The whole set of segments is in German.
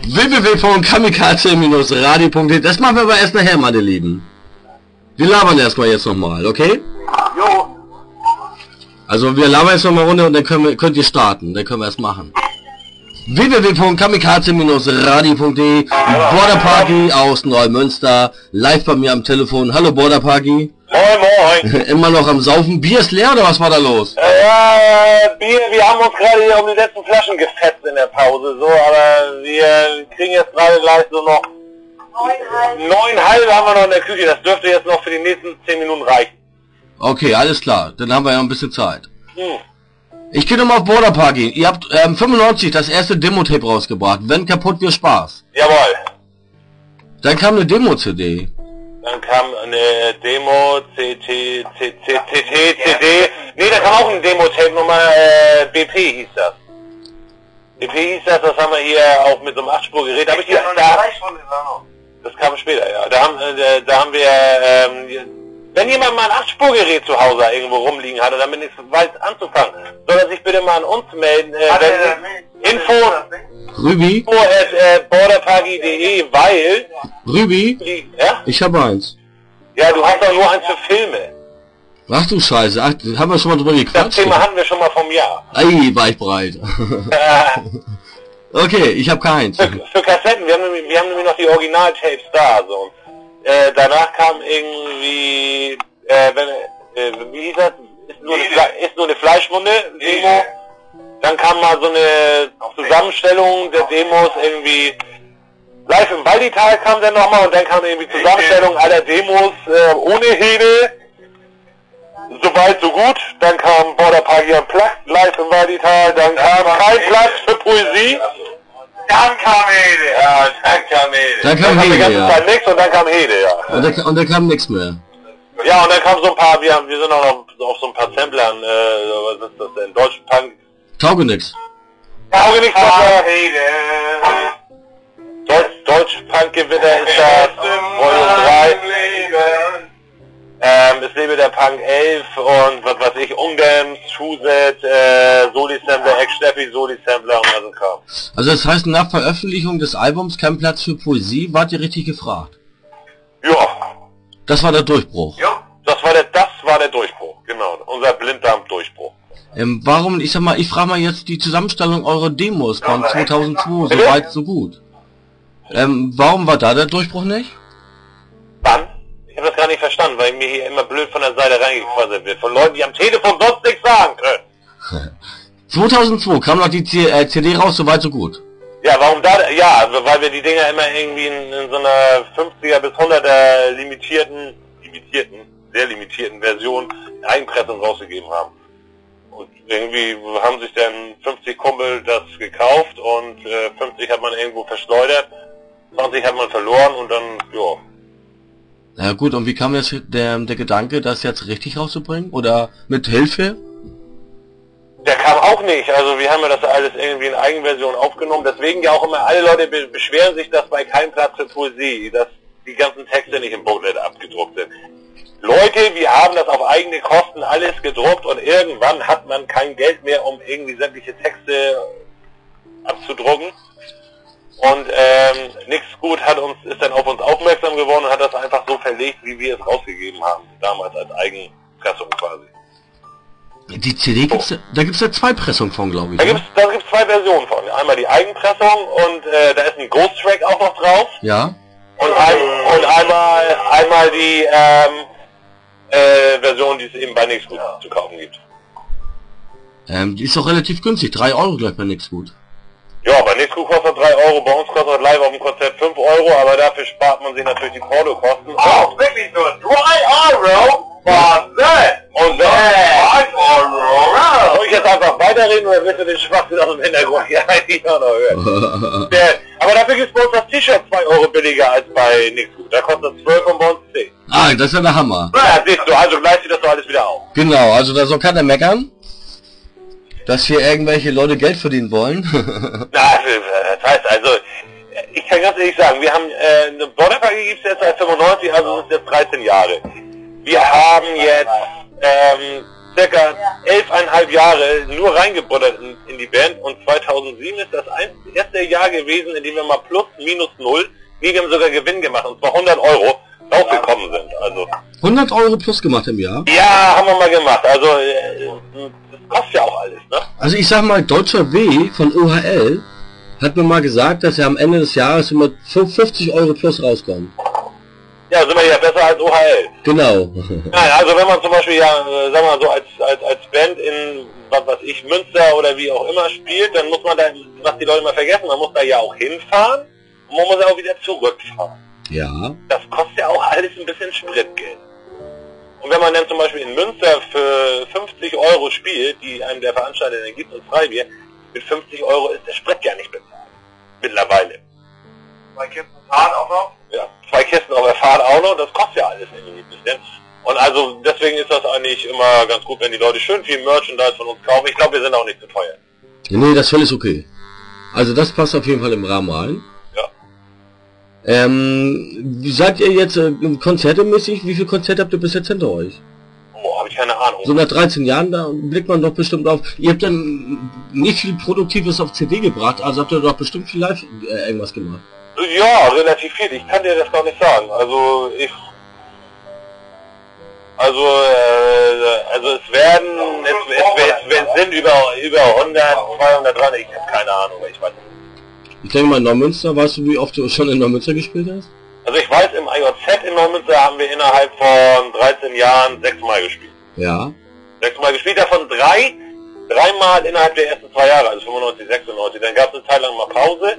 www.kamikaze-radio.de. Das machen wir aber erst nachher, meine Lieben. Wir labern erstmal jetzt nochmal, okay? Jo. Also wir labern jetzt nochmal runter und dann könnt ihr starten. Dann können wir es machen. www.kamikaze-radio.de. Border Party aus Neumünster. Live bei mir am Telefon. Hallo Border Party. Moin, moin. Immer noch am Saufen. Bier ist leer oder was war da los? Bier, wir haben uns gerade hier um die letzten Flaschen gefetzt in der Pause, so, aber wir kriegen jetzt gerade gleich so noch 9,5 haben wir noch in der Küche. Das dürfte jetzt noch für die nächsten 10 Minuten reichen. Okay, alles klar. Dann haben wir ja ein bisschen Zeit. Ich gehe nochmal auf Border Party. Ihr habt 95 das erste Demo-Tape rausgebracht. Wenn kaputt, wir Spaß. Jawohl. Dann kam eine Demo-CD. Dann kam eine Demo, CD. Nee, da kam auch ein Demo-Tape, Nummer BP hieß das. BP hieß das, das haben wir hier auch mit so einem 8-Spur-Gerät. Das kam später, ja. Da haben wir, wenn jemand mal ein 8-Spur-Gerät zu Hause irgendwo rumliegen hat, damit nichts weiß anzufangen, soll er sich bitte mal an uns melden. Info Rübi? borderparty.de, weil... Rübi? Ja? Ich habe eins. Ja, du hast doch nur eins für Filme. Ach du Scheiße, ach, haben wir schon mal drüber Das gequatscht? Thema hatten wir schon mal vom Jahr. Ei, war ich breit. Okay, ich habe keins. Für Kassetten, wir haben nämlich noch die Original-Tapes da. So. Danach kam irgendwie, wie hieß das? Ist nur eine Fleischwunde, Demo. Dann kam mal so eine Zusammenstellung der Demos, irgendwie Live im Waldital kam dann nochmal und dann kam irgendwie Zusammenstellung aller Demos ohne Hede. Soweit, so gut. Dann kam Border Party Unplugged, Live im Waldital. Dann kam kein Platz für Poesie. Dann kam Hede. Ja, dann kam Hede. Dann kam die Hede, ganze ja. Zeit nix und dann kam Hede, ja. Und da kam nichts mehr. Ja, und dann kam so ein paar, wir sind auch noch auf so ein paar Samplern, was ist das denn? Deutschen Punk. Tauge nix. Tauge nix, Deutsch-Punk-Gewitter ist das, Volume 3. Es lebe der Punk 11 und was weiß ich, Ungams, Schuset, Soli-Sampler, Ex-Steffi, Soli-Sampler und also kam. Also das heißt, nach Veröffentlichung des Albums Kein Platz für Poesie, wart ihr richtig gefragt? Ja. Das war der Durchbruch. Ja, das war der Durchbruch, genau. Unser Blinddarm-Durchbruch. Warum, ich frage mal jetzt die Zusammenstellung eurer Demos von 2002, so weit, so gut. Warum war da der Durchbruch nicht? Wann? Ich habe das gar nicht verstanden, weil mir hier immer blöd von der Seite reingequasselt wird. Von Leuten, die am Telefon sonst nichts sagen können. 2002 kam noch die CD raus, so weit, so gut. Ja, warum da? Ja, weil wir die Dinger immer irgendwie in so einer 50er bis 100er sehr limitierten Version in Eigenpressung rausgegeben haben. Und irgendwie haben sich dann 50 Kumpel das gekauft und 50 hat man irgendwo verschleudert, 20 hat man verloren und dann, ja. Na gut, und wie kam jetzt der Gedanke, das jetzt richtig rauszubringen? Oder mit Hilfe? Der kam auch nicht, also wir haben ja das alles irgendwie in Eigenversion aufgenommen, deswegen ja auch immer alle Leute beschweren sich, dass bei Kein Platz für Poesie, dass die ganzen Texte nicht im Booklet abgedruckt sind. Leute, wir haben das auf eigene Kosten alles gedruckt und irgendwann hat man kein Geld mehr, um irgendwie sämtliche Texte abzudrucken. Und Nix Gut ist dann auf uns aufmerksam geworden und hat das einfach so verlegt, wie wir es rausgegeben haben, damals als Eigenpressung quasi. Die CD da gibt's ja zwei Pressungen von, glaube ich. Da gibt's zwei Versionen von. Einmal die Eigenpressung und da ist ein Ghost-Track auch noch drauf. Ja. Und einmal die Version, die es eben bei Nix Gut zu kaufen gibt. Die ist doch relativ günstig, 3 Euro gleich bei Nix Gut. Ja, bei Nix Gut kostet 3 Euro, bei uns kostet live auf dem Konzert 5 Euro, aber dafür spart man sich natürlich die Portokosten. Oh, wirklich nur 3 Euro? Was denn? Und wenn soll ich jetzt einfach weiterreden oder willst du den Schwachsinn aus dem Hintergrund hier eigentlich auch noch hören? Aber dafür gibt es bei uns das T-Shirt 2 Euro billiger als bei Nix Gut. Da kostet 12 und bei uns 10. Ah, das ist ja der Hammer. Ja, siehst du, also gleicht sich das doch alles wieder auf. Genau, also da soll keiner meckern, dass hier irgendwelche Leute Geld verdienen wollen. Na, das heißt also, ich kann ganz ehrlich sagen, wir haben, eine Border Party gibt es jetzt seit 95, also sind es jetzt 13 Jahre. Wir haben jetzt circa 11,5 Jahre nur reingebuttert in die Band und 2007 ist das erste Jahr gewesen, in dem wir mal plus, minus null, wir haben sogar Gewinn gemacht, und zwar 100 Euro rausgekommen sind. Also 100 Euro plus gemacht im Jahr? Ja, haben wir mal gemacht. Also das kostet ja auch alles, ne? Also ich sag mal, Deutscher W von OHL hat mir mal gesagt, dass er am Ende des Jahres immer 50 Euro plus rauskommt. Ja, sind wir ja besser als OHL. Genau. Nein, also wenn man zum Beispiel, ja, sagen wir mal so, als Band in, was weiß ich, Münster oder wie auch immer spielt, dann muss man da, was die Leute mal vergessen, man muss da ja auch hinfahren und man muss auch wieder zurückfahren. Ja. Das kostet ja auch alles ein bisschen Spritgeld. Und wenn man dann zum Beispiel in Münster für 50 Euro spielt, die einem der Veranstalter dann gibt und Freibier, mit 50 Euro ist der Sprit ja nicht bezahlt. Mittlerweile. 2 Kisten Fahrt auch noch? Ja, 2 Kisten auf der Fahrt auch noch, das kostet ja alles irgendwie ein bisschen. Und also deswegen ist das eigentlich immer ganz gut, wenn die Leute schön viel Merchandise von uns kaufen. Ich glaube, wir sind auch nicht zu teuer. Nee, das ist völlig okay. Also das passt auf jeden Fall im Rahmen rein. Ja. Wie seid ihr jetzt konzertemäßig? Wie viele Konzerte habt ihr bis jetzt hinter euch? Oh, habe ich keine Ahnung. So nach 13 Jahren, da blickt man doch bestimmt auf. Ihr habt dann nicht viel Produktives auf CD gebracht, also habt ihr doch bestimmt viel live irgendwas gemacht. Ja, relativ viel. Ich kann dir das gar nicht sagen. Also es sind über 100, 200 dran. Ich habe keine Ahnung, ich weiß nicht. Ich denke mal in Neumünster, weißt du, wie oft du schon in Neumünster gespielt hast? Also ich weiß, im IOZ in Neumünster haben wir innerhalb von 13 Jahren 6 Mal gespielt. Ja. 6 Mal gespielt, davon 3 Mal innerhalb der ersten 2 Jahre, also 95, 96. Dann gab es eine Zeit lang mal Pause.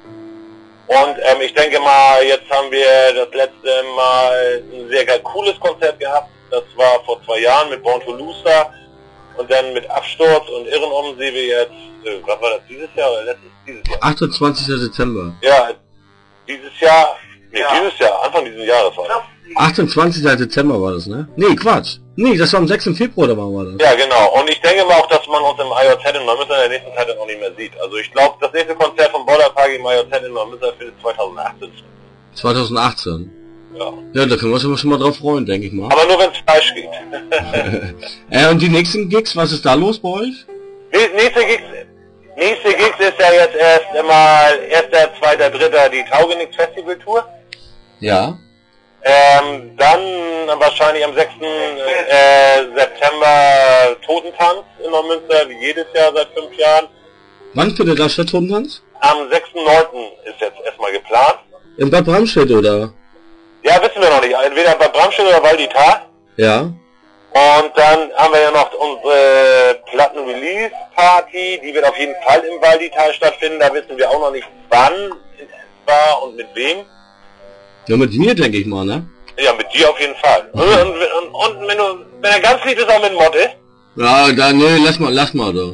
Und ich denke mal, jetzt haben wir das letzte Mal ein sehr cooles Konzert gehabt. Das war vor 2 Jahren mit Born to Loser und dann mit Absturz und Irrenoffensive jetzt, was war das, dieses Jahr oder letztes? Dieses Jahr. 28. Dezember. Ja, dieses Jahr, nee, ja. Dieses Jahr, Anfang dieses Jahres war das. 28. Dezember war das, ne? Nee, Quatsch. Nee, das war am 6. Februar, da war das. Ja, genau. Und ich denke mal auch, dass man uns im IOZ in Neumünster in der nächsten Zeit noch nicht mehr sieht. Also ich glaube, das nächste Konzert von Border Party im IOZ in Neumünster findet 2018 statt. 2018? Ja. Ja, da können wir uns schon mal drauf freuen, denke ich mal. Aber nur wenn es Fleisch gibt. Und die nächsten Gigs, was ist da los bei euch? Nächste Gigs ist ja jetzt erst mal 1., 2., 3. die Taugenix Festival Tour. Ja. Dann wahrscheinlich am 6. September Totentanz in Neumünster, wie jedes Jahr seit 5 Jahren. Wann findet das statt, Totentanz? Am 6.9. ist jetzt erstmal geplant. In Bad Bramstedt, oder? Ja, wissen wir noch nicht. Entweder Bad Bramstedt oder Valditar. Ja. Und dann haben wir ja noch unsere Platten-Release-Party, die wird auf jeden Fall im Valditar stattfinden. Da wissen wir auch noch nicht, wann es war und mit wem. Ja, mit mir, denke ich mal, ne? Ja, mit dir auf jeden Fall. Und wenn er ganz lieb ist, auch mit Motte. Ja, da, nee, lass mal da.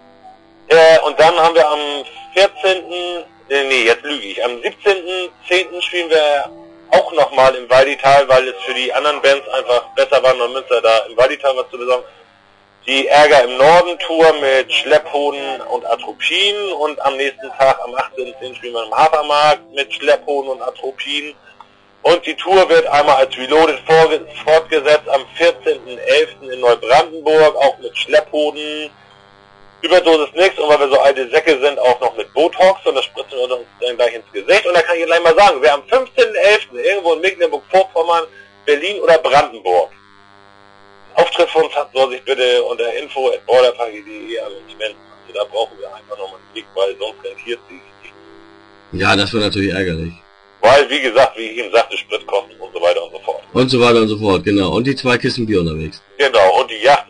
Und dann haben wir am 14., nee, jetzt lüge ich, am 17.10. spielen wir auch nochmal im Waldital, weil es für die anderen Bands einfach besser war, in Münster da im Waldital was zu besorgen. Die Ärger im Norden Tour mit Schlepphoden und Atropin und am nächsten Tag, am 18.10. spielen wir im Hafermarkt mit Schlepphoden und Atropin. Und die Tour wird einmal als Reloaded fortgesetzt am 14.11. in Neubrandenburg, auch mit Schlepphoden. Überdosis nix, und weil wir so alte Säcke sind, auch noch mit Botox, und das spritzen wir uns dann gleich ins Gesicht. Und da kann ich gleich mal sagen, wer am 15.11. irgendwo in Mecklenburg-Vorpommern, Berlin oder Brandenburg Auftritt von uns hat, soll sich bitte unter info@borderparty.de an uns wenden. Also da brauchen wir einfach nochmal einen Blick, weil sonst rentiert sie sich nicht. Ja, das wäre natürlich ärgerlich. Weil, wie gesagt, wie ich ihm sagte, Spritkosten und so weiter und so fort. Und so weiter und so fort, genau. Und die 2 Kisten Bier unterwegs. Genau, und die Yacht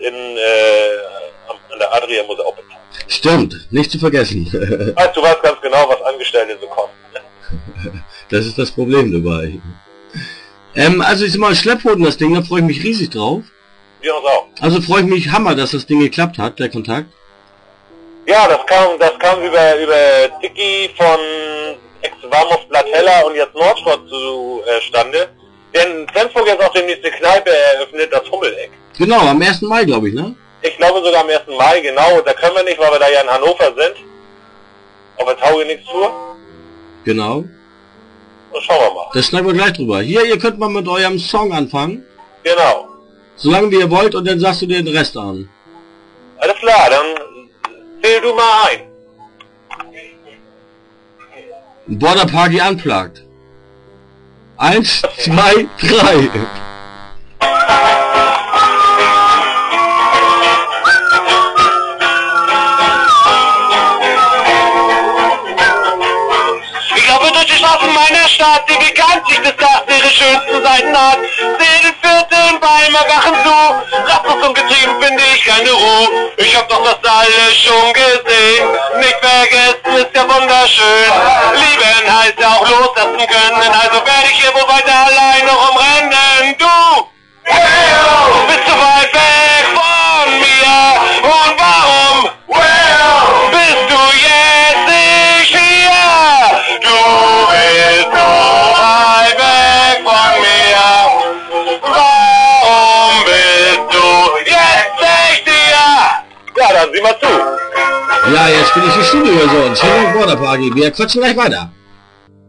an der Adria muss er auch bezahlen. Stimmt, nicht zu vergessen. Weißt, du weißt ganz genau, was Angestellte so kosten. Ne? Das ist das Problem dabei. Also ich sag mal, Schlepphoden, das Ding, da freue ich mich riesig drauf. Wir uns auch. Also freue ich mich hammer, dass das Ding geklappt hat, der Kontakt. Ja, das kam über Dicky von Ex-Vamos Platella und jetzt Nordsport zustande. Denn Flensburg jetzt auch demnächst eine Kneipe eröffnet, das Hummeleck. Genau, am 1. Mai, glaube ich, ne? Ich glaube sogar am 1. Mai, genau. Da können wir nicht, weil wir da ja in Hannover sind. Auf der Taugenix-Tour. Genau. Und schauen wir mal. Das schneiden wir gleich drüber. Hier, ihr könnt mal mit eurem Song anfangen. Genau. Solange wie ihr wollt und dann sagst du dir den Rest an. Alles klar, dann zähl du mal ein. Border Party unplugged. 1, 2, 3. Ich laufe durch die Straßen meiner Stadt, die bekanntlich des Tages ihre schönsten Seiten hat. Sehe den Vierteln Weimar Wachen zu, rastlos und getrieben finde ich keine Ruhe. Ich hab doch das alles schon gesehen, nicht vergessen ist ja wunderschön. Lieben heißt ja auch loslassen können, also werde ich hier wohl weiter allein noch umrennen. Du bist zu weit weg von mir, und warum bist du jetzt nicht hier? Du bist so weit weg von mir, warum bist du jetzt nicht hier? Ja, dann sieh mal zu. Ja, jetzt bin ich die Studioversion. Schönen Border Party. Wir quatschen gleich weiter.